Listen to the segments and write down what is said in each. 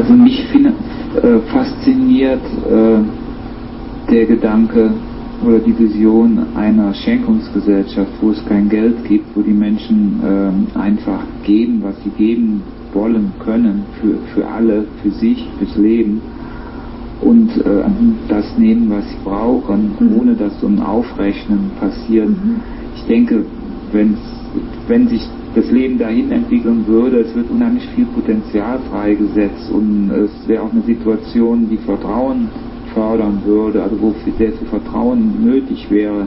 Also mich fasziniert der Gedanke oder die Vision einer Schenkungsgesellschaft, wo es kein Geld gibt, wo die Menschen einfach geben, was sie geben wollen können, für alle, für sich, fürs Leben, und das nehmen, was sie brauchen, ohne dass so ein Aufrechnen passiert. Ich denke, wenn sich das Leben dahin entwickeln würde, es wird unheimlich viel Potenzial freigesetzt, und es wäre auch eine Situation, die Vertrauen fördern würde, also wo sehr viel Vertrauen nötig wäre.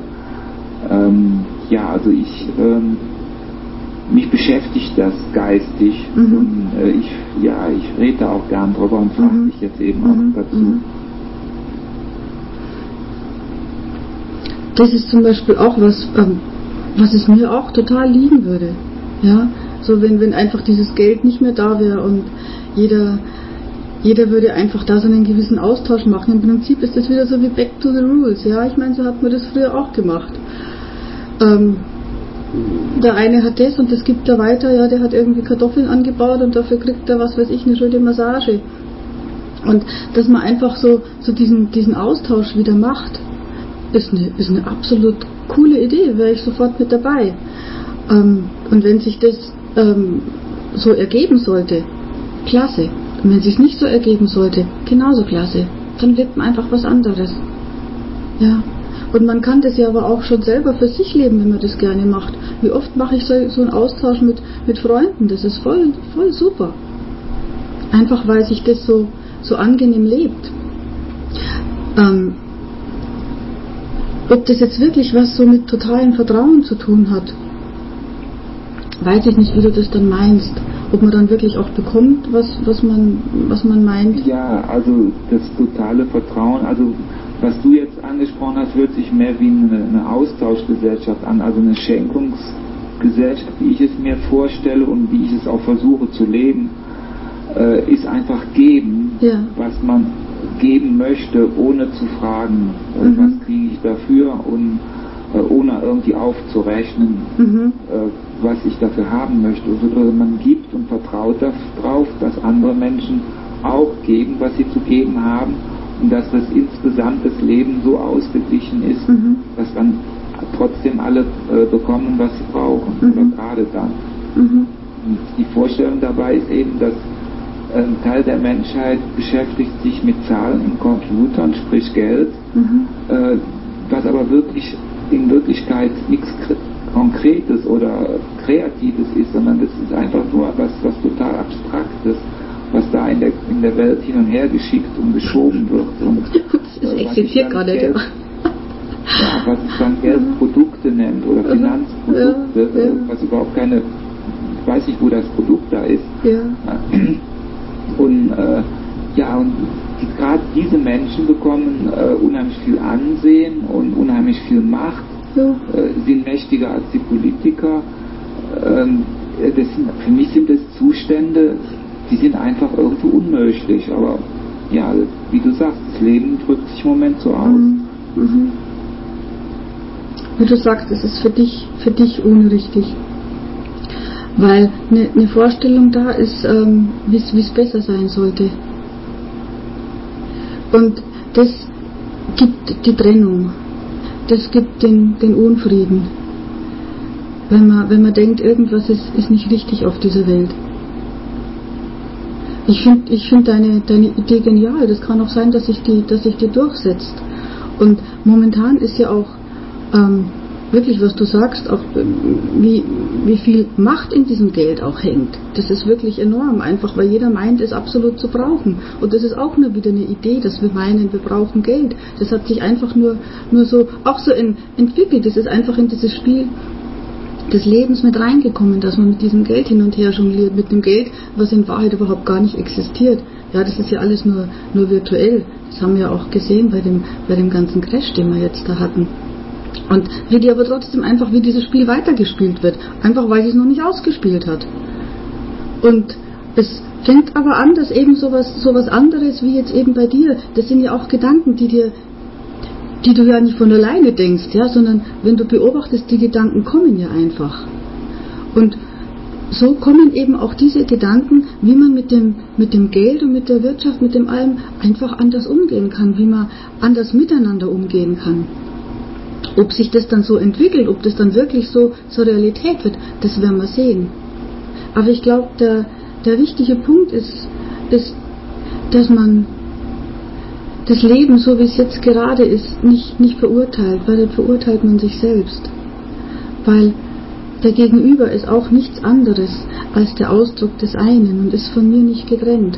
Mich beschäftigt das geistig, und ich rede da auch gern drüber und frage dich jetzt eben auch dazu. Das ist zum Beispiel auch was es mir auch total liegen würde. Ja, so wenn einfach dieses Geld nicht mehr da wäre und jeder würde einfach da so einen gewissen Austausch machen. Im Prinzip ist das wieder so wie Back to the Rules. Ja, ich meine, so hat man das früher auch gemacht. Der eine hat das und das gibt er weiter, ja, der hat irgendwie Kartoffeln angebaut und dafür kriegt er, was weiß ich, eine schöne Massage. Und dass man einfach so diesen Austausch wieder macht, ist eine absolut coole Idee, wäre ich sofort mit dabei. Und wenn sich das so ergeben sollte, klasse. Und wenn es sich nicht so ergeben sollte, genauso klasse. Dann lebt man einfach was anderes. Ja. Und man kann das ja aber auch schon selber für sich leben, wenn man das gerne macht. Wie oft mache ich so einen Austausch mit Freunden? Das ist voll super. Einfach weil sich das so angenehm lebt. Ob das jetzt wirklich was so mit totalem Vertrauen zu tun hat, weiß ich nicht, wie du das dann meinst. Ob man dann wirklich auch bekommt, was man meint. Ja, also das totale Vertrauen, also was du jetzt angesprochen hast, hört sich mehr wie eine Austauschgesellschaft an, also eine Schenkungsgesellschaft, wie ich es mir vorstelle und wie ich es auch versuche zu leben, ist einfach geben, was man geben möchte, ohne zu fragen, was kriege ich dafür, und ohne irgendwie aufzurechnen, was ich dafür haben möchte. Also man gibt und vertraut darauf, dass andere Menschen auch geben, was sie zu geben haben, und dass das insgesamt das Leben so ausgeglichen ist, dass dann trotzdem alle bekommen, was sie brauchen, oder gerade dann. Und die Vorstellung dabei ist eben, dass ein Teil der Menschheit beschäftigt sich mit Zahlen in Computern, sprich Geld, was aber in Wirklichkeit nichts Konkretes oder Kreatives ist, sondern das ist einfach nur was total Abstraktes, was da in der Welt hin und her geschickt und geschoben wird. Und das existiert gerade. Was es dann Geldprodukte nennt oder Finanzprodukte, was überhaupt keine, ich weiß nicht, wo das Produkt da ist. Und gerade diese Menschen bekommen unheimlich viel Ansehen und unheimlich viel Macht, sind mächtiger als die Politiker. Für mich sind das Zustände, die sind einfach irgendwo unmöglich. Aber ja, wie du sagst, das Leben drückt sich im Moment so aus. Wie du sagst, es ist für dich unrichtig. Weil eine Vorstellung da ist, wie es besser sein sollte. Und das gibt die Trennung. Das gibt den Unfrieden. Wenn man denkt, irgendwas ist nicht richtig auf dieser Welt. Ich finde deine Idee genial. Das kann auch sein, dass sich die durchsetzt. Und momentan ist ja auch wirklich, was du sagst, auch wie viel Macht in diesem Geld auch hängt. Das ist wirklich enorm, einfach weil jeder meint, es absolut zu brauchen. Und das ist auch nur wieder eine Idee, dass wir meinen, wir brauchen Geld. Das hat sich einfach nur so, auch so entwickelt. Das ist einfach in dieses Spiel des Lebens mit reingekommen, dass man mit diesem Geld hin und her jongliert, mit dem Geld, was in Wahrheit überhaupt gar nicht existiert. Ja, das ist ja alles nur virtuell. Das haben wir auch gesehen bei dem ganzen Crash, den wir jetzt da hatten. Und wie aber trotzdem einfach, wie dieses Spiel weitergespielt wird. Einfach, weil sie es noch nicht ausgespielt hat. Und es fängt aber an, dass eben sowas anderes wie jetzt eben bei dir, das sind ja auch Gedanken, die du ja nicht von alleine denkst, ja, sondern wenn du beobachtest, die Gedanken kommen ja einfach. Und so kommen eben auch diese Gedanken, wie man mit dem Geld und mit der Wirtschaft, mit dem allem einfach anders umgehen kann, wie man anders miteinander umgehen kann. Ob sich das dann so entwickelt, ob das dann wirklich so zur Realität wird, das werden wir sehen. Aber ich glaube, der wichtige Punkt ist, dass man das Leben, so wie es jetzt gerade ist, nicht verurteilt, weil dann verurteilt man sich selbst. Weil der Gegenüber ist auch nichts anderes als der Ausdruck des einen und ist von mir nicht getrennt.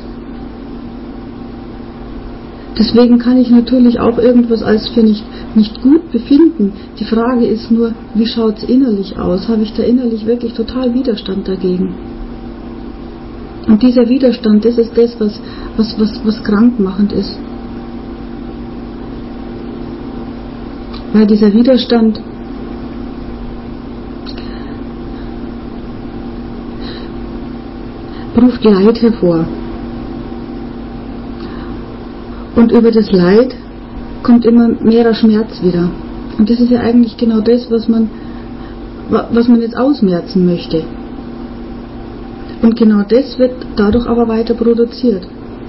Deswegen kann ich natürlich auch irgendwas als für nicht gut befinden. Die Frage ist nur, wie schaut es innerlich aus? Habe ich da innerlich wirklich total Widerstand dagegen? Und dieser Widerstand, das ist das, was krankmachend ist. Weil dieser Widerstand ruft Leid hervor. Und über das Leid kommt immer mehrer Schmerz wieder. Und das ist ja eigentlich genau das, was man jetzt ausmerzen möchte. Und genau das wird dadurch aber weiter produziert.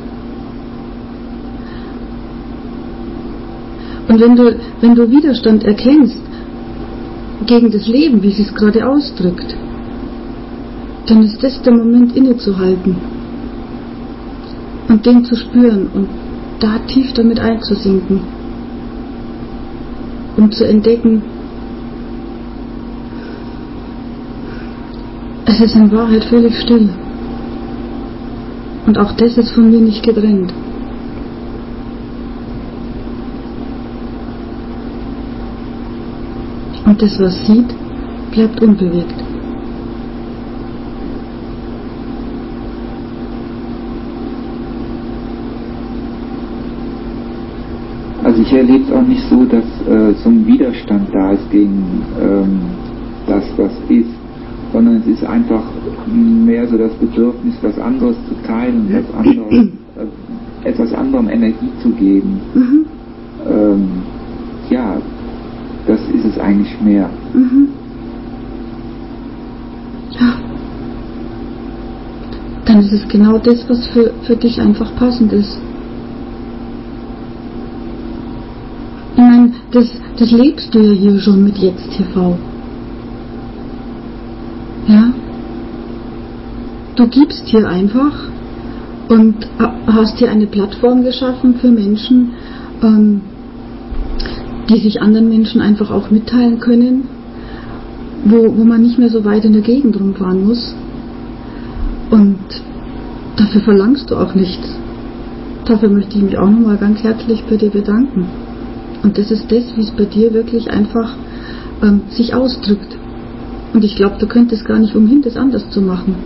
Und wenn du Widerstand erkennst gegen das Leben, wie es sich gerade ausdrückt, dann ist das der Moment, innezuhalten und den zu spüren und da tief damit einzusinken, um zu entdecken, es ist in Wahrheit völlig still. Und auch das ist von mir nicht getrennt. Und das, was sieht, bleibt unbewegt. Also ich erlebe es auch nicht so, dass so ein Widerstand da ist gegen das, was ist, sondern es ist einfach mehr so das Bedürfnis, was anderes zu teilen, etwas anderem Energie zu geben. Mhm. Ja, das ist es eigentlich mehr. Mhm. Ja. Dann ist es genau das, was für dich einfach passend ist. Ich meine, das lebst du ja hier schon mit Jetzt TV. Ja? Du gibst hier einfach und hast hier eine Plattform geschaffen für Menschen, die sich anderen Menschen einfach auch mitteilen können, wo man nicht mehr so weit in der Gegend rumfahren muss. Und dafür verlangst du auch nichts. Dafür möchte ich mich auch nochmal ganz herzlich bei dir bedanken. Und das ist das, wie es bei dir wirklich einfach sich ausdrückt. Und ich glaube, du könntest gar nicht umhin, das anders zu machen.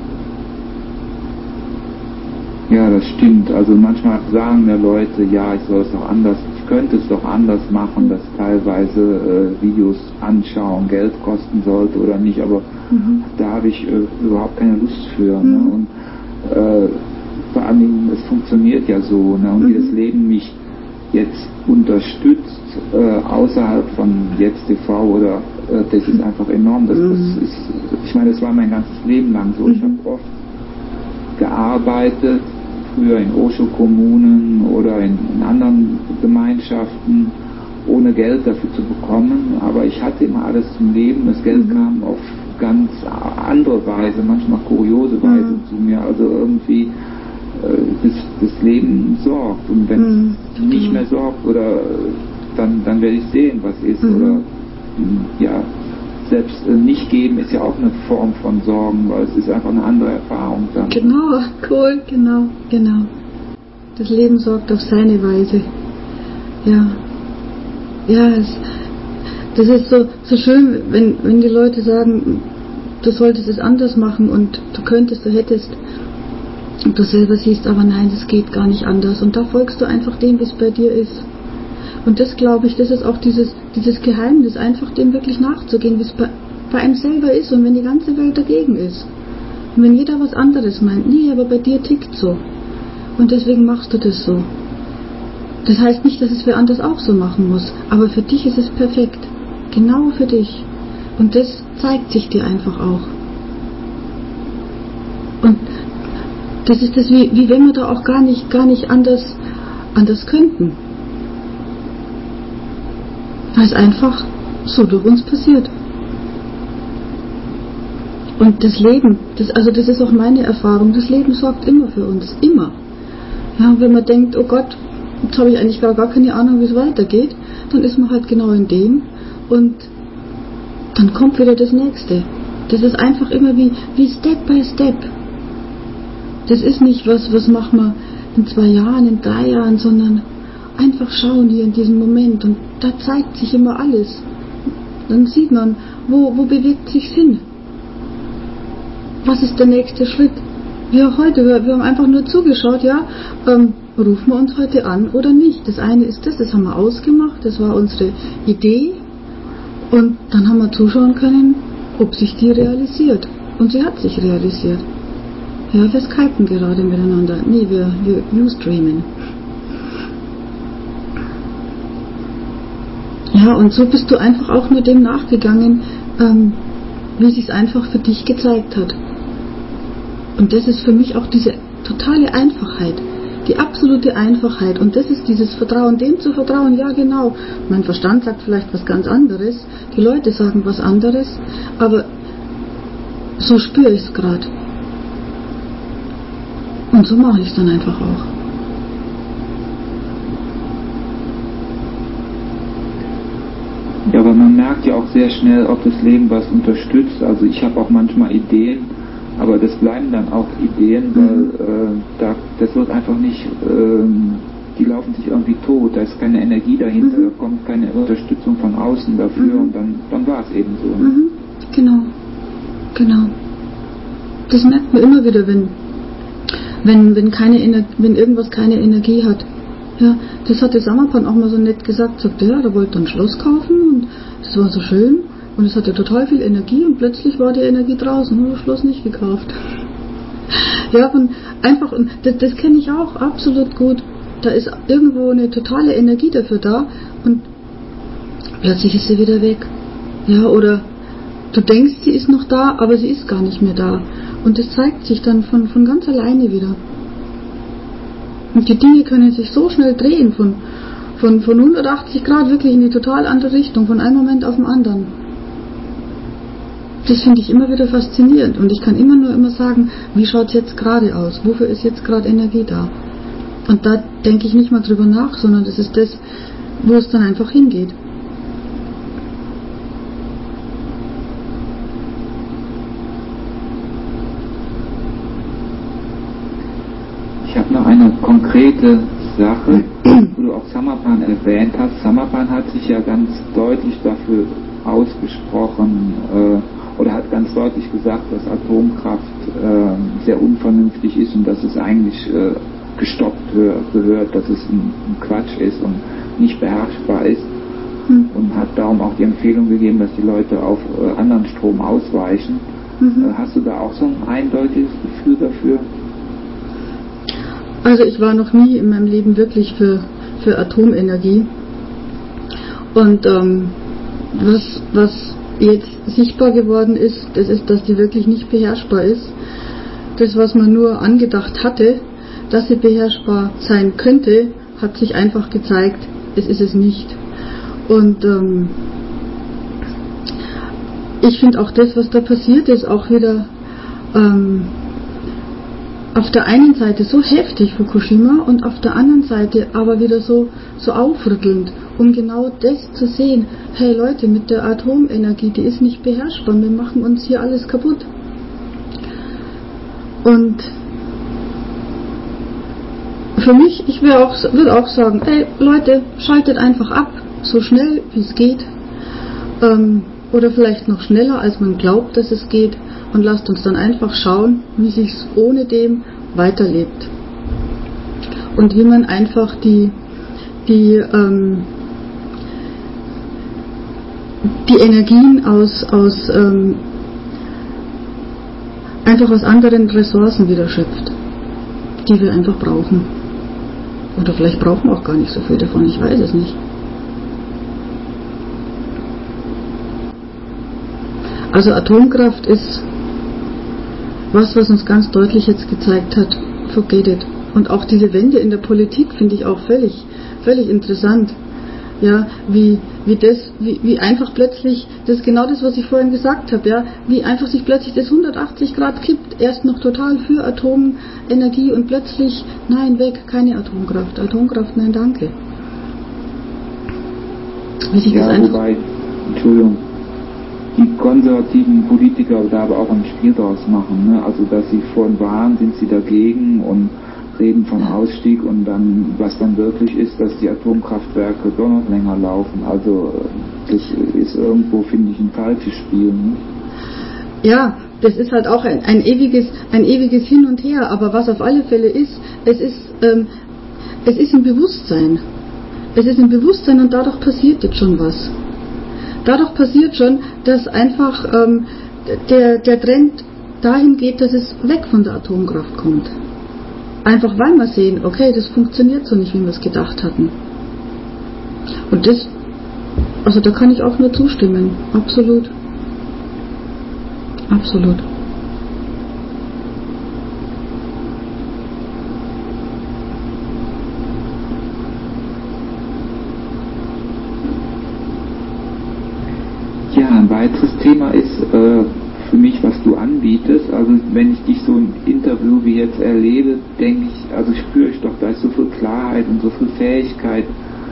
Ja, das stimmt. Also manchmal sagen ja Leute, ja, ich soll es doch anders, ich könnte es doch anders machen, dass teilweise Videos anschauen Geld kosten sollte oder nicht, aber da habe ich überhaupt keine Lust für. Ne? Und vor allen Dingen, es funktioniert ja so, ne? Und wie das Leben mich jetzt unterstützt, außerhalb von Jetzt TV oder das ist einfach enorm. Das ist, ich meine, das war mein ganzes Leben lang so. Ich habe oft gearbeitet, früher in Osho-Kommunen oder in anderen Gemeinschaften, ohne Geld dafür zu bekommen, aber ich hatte immer alles zum Leben. Das Geld kam auf ganz andere Weise, manchmal kuriose Weise zu mir. Also irgendwie das Leben sorgt, und wenn es nicht mehr sorgt, oder dann werde ich sehen, was ist, oder ja, selbst nicht geben ist ja auch eine Form von Sorgen, weil es ist einfach eine andere Erfahrung dann. Genau, cool, genau. Das Leben sorgt auf seine Weise. Ja, das ist so schön, wenn die Leute sagen, du solltest es anders machen und du könntest, du hättest, und du selber siehst, aber nein, das geht gar nicht anders. Und da folgst du einfach dem, wie es bei dir ist. Und das, glaube ich, das ist auch dieses Geheimnis, einfach dem wirklich nachzugehen, wie es bei einem selber ist, und wenn die ganze Welt dagegen ist. Und wenn jeder was anderes meint, nee, aber bei dir tickt so. Und deswegen machst du das so. Das heißt nicht, dass es für anders auch so machen muss, aber für dich ist es perfekt. Genau für dich. Und das zeigt sich dir einfach auch. Und das ist das, wie wenn wir da auch gar nicht anders könnten. Weil es einfach so durch uns passiert. Und das Leben, das ist auch meine Erfahrung, das Leben sorgt immer für uns, immer. Ja, wenn man denkt, oh Gott, jetzt habe ich eigentlich gar keine Ahnung, wie es weitergeht, dann ist man halt genau in dem und dann kommt wieder das Nächste. Das ist einfach immer wie Step by Step. Das ist nicht was machen wir in 2 Jahren, in 3 Jahren, sondern einfach schauen hier in diesem Moment und da zeigt sich immer alles. Dann sieht man, wo bewegt sich's hin. Was ist der nächste Schritt? Wir haben einfach nur zugeschaut, ja, rufen wir uns heute an oder nicht. Das eine ist das haben wir ausgemacht, das war unsere Idee und dann haben wir zuschauen können, ob sich die realisiert. Und sie hat sich realisiert. Ja, wir skypen gerade miteinander. Nee, wir Viewstreamen. Ja, und so bist du einfach auch nur dem nachgegangen, wie sich's einfach für dich gezeigt hat. Und das ist für mich auch diese totale Einfachheit, die absolute Einfachheit. Und das ist dieses Vertrauen, dem zu vertrauen, ja genau. Mein Verstand sagt vielleicht was ganz anderes, die Leute sagen was anderes, aber so spüre ich es gerade. Und so mache ich es dann einfach auch. Ja, aber man merkt ja auch sehr schnell, ob das Leben was unterstützt. Also ich habe auch manchmal Ideen, aber das bleiben dann auch Ideen, weil das wird einfach nicht, die laufen sich irgendwie tot, da ist keine Energie dahinter, da kommt keine Unterstützung von außen dafür und dann war es eben so. Ne? Genau. Das merkt man immer wieder, wenn irgendwas keine Energie hat. Ja, das hat der Samapan auch mal so nett gesagt, sagte, ja, der wollte ein Schloss kaufen und das war so schön und es hatte total viel Energie und plötzlich war die Energie draußen und das Schloss nicht gekauft. Ja, und das kenne ich auch absolut gut. Da ist irgendwo eine totale Energie dafür da und plötzlich ist sie wieder weg. Ja, oder du denkst, sie ist noch da, aber sie ist gar nicht mehr da. Und das zeigt sich dann von ganz alleine wieder. Und die Dinge können sich so schnell drehen, von 180 Grad wirklich in die total andere Richtung, von einem Moment auf den anderen. Das finde ich immer wieder faszinierend. Und ich kann immer sagen, wie schaut es jetzt gerade aus? Wofür ist jetzt gerade Energie da? Und da denke ich nicht mal drüber nach, sondern das ist das, wo es dann einfach hingeht. Ich habe noch eine konkrete Sache, wo du auch Samapan erwähnt hast. Samapan hat sich ja ganz deutlich dafür ausgesprochen oder hat ganz deutlich gesagt, dass Atomkraft sehr unvernünftig ist und dass es eigentlich gestoppt gehört, dass es ein Quatsch ist und nicht beherrschbar ist und hat darum auch die Empfehlung gegeben, dass die Leute auf anderen Strom ausweichen. Hast du da auch so ein eindeutiges Gefühl dafür? Also ich war noch nie in meinem Leben wirklich für Atomenergie und was jetzt sichtbar geworden ist, das ist, dass die wirklich nicht beherrschbar ist. Das, was man nur angedacht hatte, dass sie beherrschbar sein könnte, hat sich einfach gezeigt, es ist es nicht. Und ich finde auch das, was da passiert ist, auch wieder auf der einen Seite so heftig Fukushima und auf der anderen Seite aber wieder so aufrüttelnd, um genau das zu sehen. Hey Leute, mit der Atomenergie, die ist nicht beherrschbar, wir machen uns hier alles kaputt. Und für mich, ich würde auch sagen, hey Leute, schaltet einfach ab, so schnell wie es geht, oder vielleicht noch schneller, als man glaubt, dass es geht, und lasst uns dann einfach schauen, wie sich's ohne dem weiterlebt und wie man einfach die Energien einfach aus anderen Ressourcen wieder schöpft, die wir einfach brauchen. Oder vielleicht brauchen wir auch gar nicht so viel davon, ich weiß es nicht. Also Atomkraft ist was uns ganz deutlich jetzt gezeigt hat, forget it. Und auch diese Wende in der Politik finde ich auch völlig interessant. Ja, wie einfach plötzlich, das ist genau das, was ich vorhin gesagt habe, ja, wie einfach sich plötzlich das 180 Grad kippt, erst noch total für Atomenergie und plötzlich, nein, weg, keine Atomkraft, nein, danke. Wie sich das einfach... Wobei, Entschuldigung, die konservativen Politiker da aber auch ein Spiel draus machen, ne? Also, dass sie vorhin waren, sind sie dagegen und reden von Ausstieg und dann, was dann wirklich ist, dass die Atomkraftwerke doch noch länger laufen. Also das ist irgendwo, finde ich, ein falsches Spiel. Ne? Ja, das ist halt auch ein ewiges Hin und Her, aber was auf alle Fälle ist, es ist im Bewusstsein. Es ist im Bewusstsein und dadurch passiert jetzt schon was. Dadurch passiert schon, dass einfach der Trend dahin geht, dass es weg von der Atomkraft kommt. Einfach weil wir sehen, okay, das funktioniert so nicht, wie wir es gedacht hatten. Und das, also da kann ich auch nur zustimmen. Absolut. Absolut. Ja, ein weiteres Thema ist für mich, was du anbietest. Also wenn ich dich so im Interview wie jetzt erlebe, denke ich, also spüre ich doch, da ist so viel Klarheit und so viel Fähigkeit,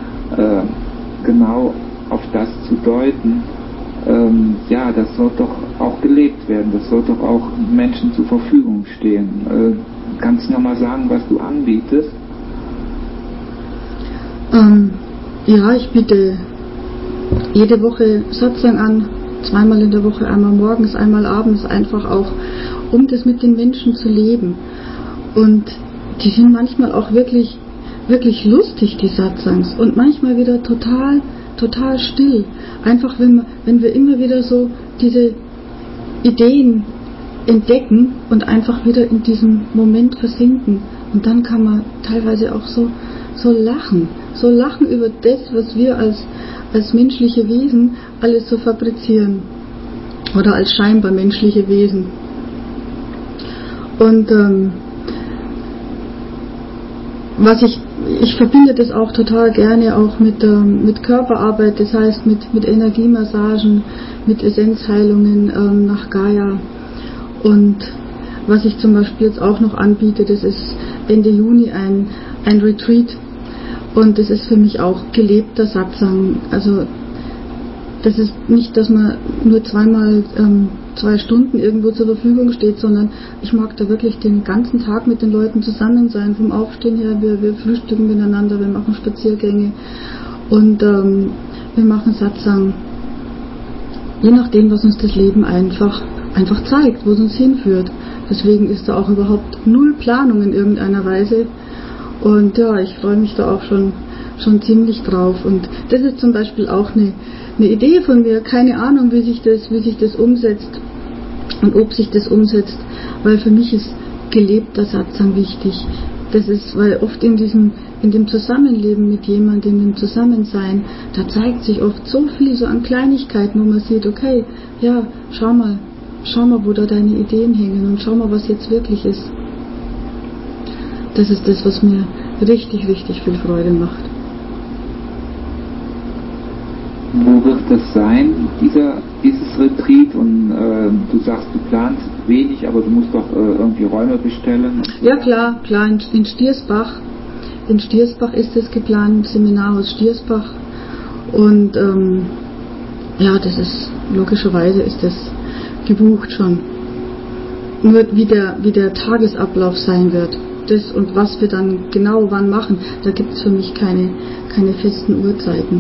genau auf das zu deuten. Ja, das soll doch auch gelebt werden, das soll doch auch Menschen zur Verfügung stehen. Kannst du nochmal sagen, was du anbietest? Ja, ich biete jede Woche Satsang an, zweimal in der Woche, einmal morgens, einmal abends, einfach auch, um das mit den Menschen zu leben. Und die sind manchmal auch wirklich lustig, die Satsangs, und manchmal wieder total still. Einfach, wenn wir immer wieder so diese Ideen entdecken und einfach wieder in diesem Moment versinken. Und dann kann man teilweise auch so lachen über das, was wir als menschliche Wesen alles so fabrizieren. Oder als scheinbar menschliche Wesen. Und ich verbinde das auch total gerne auch mit Körperarbeit, das heißt mit Energiemassagen, mit Essenzheilungen nach Gaia. Und was ich zum Beispiel jetzt auch noch anbiete, das ist Ende Juni ein Retreat. Und das ist für mich auch gelebter Satsang. Also das ist nicht, dass man nur zweimal 2 Stunden irgendwo zur Verfügung steht, sondern ich mag da wirklich den ganzen Tag mit den Leuten zusammen sein. Vom Aufstehen her, wir frühstücken miteinander, wir machen Spaziergänge und wir machen Satsang. Je nachdem, was uns das Leben einfach zeigt, wo es uns hinführt. Deswegen ist da auch überhaupt null Planung in irgendeiner Weise. Und ja, ich freue mich da auch schon ziemlich drauf. Und das ist zum Beispiel auch eine Idee von mir, keine Ahnung, wie sich das umsetzt und ob sich das umsetzt, weil für mich ist gelebter Satsang wichtig. Das ist, weil oft in dem Zusammenleben mit jemandem, im Zusammensein, da zeigt sich oft so viel so an Kleinigkeiten, wo man sieht, okay, ja, schau mal, wo da deine Ideen hängen und schau mal, was jetzt wirklich ist. Das ist das, was mir richtig viel Freude macht. Wo wird das sein, dieses Retreat? Und du sagst, du planst wenig, aber du musst doch irgendwie Räume bestellen. Ja klar, in Stiersbach. In Stiersbach ist es geplant, Seminarhaus Stiersbach. Und ja, das ist, logischerweise ist das gebucht schon. Nur wie der Tagesablauf sein wird, das und was wir dann genau wann machen, da gibt es für mich keine festen Uhrzeiten.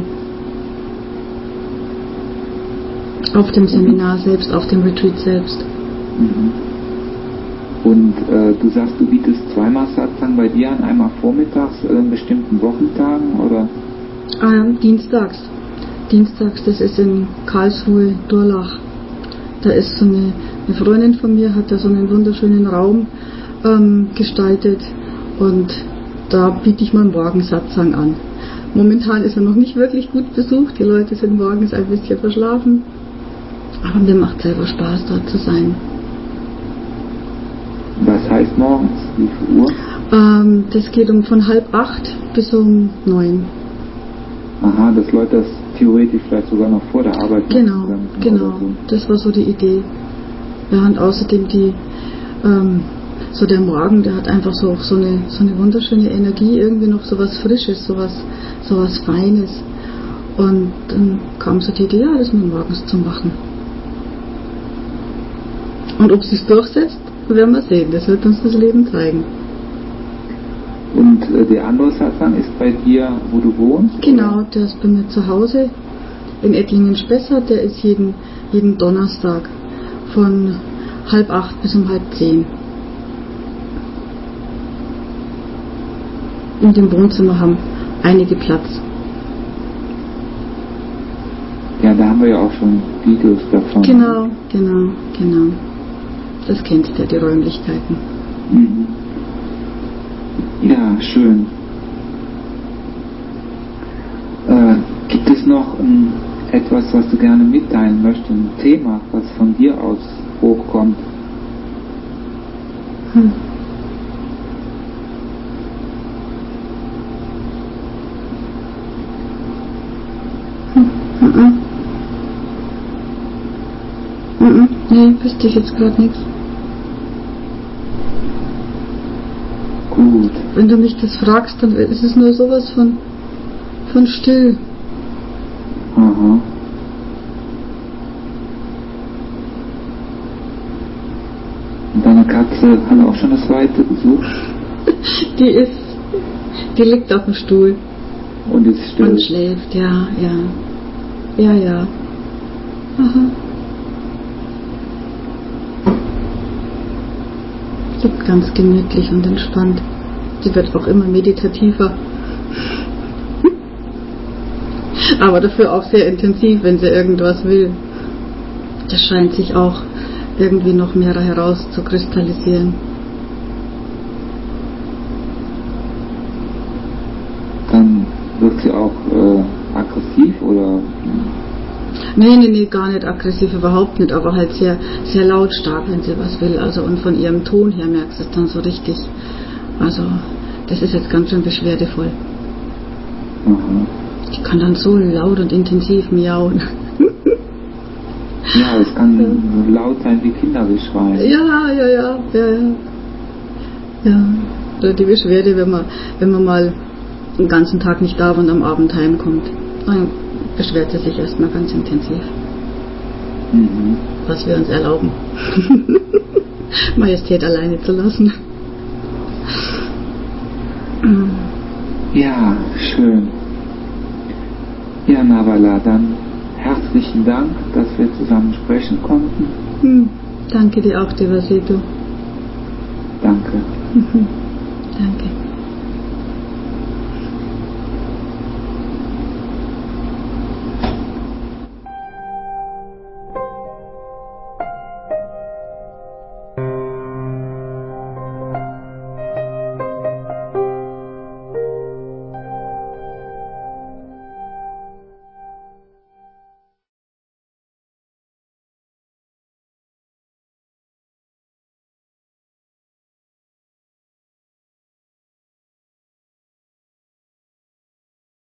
Auf dem Seminar selbst, auf dem Retreat selbst. Mhm. Und du sagst, du bietest zweimal Satsang bei dir an, einmal vormittags, bestimmten Wochentagen, oder? Dienstags. Dienstags, das ist in Karlsruhe, Durlach. Da ist so eine Freundin von mir, hat da so einen wunderschönen Raum gestaltet und da biete ich meinen Morgensatsang an. Momentan ist er noch nicht wirklich gut besucht, die Leute sind morgens ein bisschen verschlafen, aber mir macht selber Spaß, dort zu sein. morgens? Wie viel Uhr? Das geht von 7:30 bis um 9. Aha, dass Leute das theoretisch vielleicht sogar noch vor der Arbeit Genau, machen können genau. oder so. Das war so die Idee. Wir haben außerdem so der Morgen, der hat einfach so eine wunderschöne Energie, irgendwie noch so was Frisches, so was Feines. Und dann kam so die Idee, ja, das mal morgens zu machen. Und ob es sich durchsetzt, werden wir sehen. Das wird uns das Leben zeigen. Und der andere Satsang ist bei dir, wo du wohnst? Genau, der ist bei mir zu Hause in Ettlingen-Spessart. Der ist jeden Donnerstag von 7:30 bis um 9:30. In dem Wohnzimmer haben einige Platz. Ja, da haben wir ja auch schon Videos davon. Genau. Das kennst du ja, die Räumlichkeiten. Mhm. Ja, schön. Gibt es noch etwas, was du gerne mitteilen möchtest? Ein Thema, was von dir aus hochkommt? Nee, wüsste ich jetzt gerade nichts. Gut. Wenn du mich das fragst, dann ist es nur sowas von still. Aha. Und deine Katze hat auch schon das Weite gesucht? Die liegt auf dem Stuhl. Und ist still? Und schläft, ja. Aha. Liegt ganz gemütlich und entspannt. Sie wird auch immer meditativer. Aber dafür auch sehr intensiv, wenn sie irgendwas will. Das scheint sich auch irgendwie noch mehr herauszukristallisieren. Dann wird sie auch aggressiv oder? Nee, gar nicht aggressiv, überhaupt nicht, aber halt sehr, sehr lautstark, wenn sie was will. Also und von ihrem Ton her merkst du es dann so richtig. Also das ist jetzt ganz schön beschwerdevoll. Aha. Die kann dann so laut und intensiv miauen. Ja, es kann so laut sein wie Kindergeschrei. Ja. Oder die Beschwerde, wenn man mal den ganzen Tag nicht da war und am Abend heimkommt. Dann beschwert sie sich erstmal ganz intensiv. Mhm. Was wir uns erlauben. Majestät alleine zu lassen. Ja, schön. Ja, Navala, dann herzlichen Dank, dass wir zusammen sprechen konnten. Danke dir auch, Devasito. Danke. Danke.